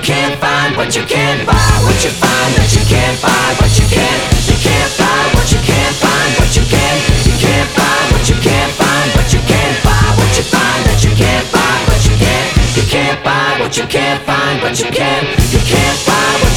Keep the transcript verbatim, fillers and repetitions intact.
can't find what you can't buy. What you find that you can't buy. What you can't. You can't buy what you can't find. What you can. You can't buy what you can't find. What you can't buy. What you find that you can't buy. What you can't. You can't buy what you can't find. What you can. You can't buy what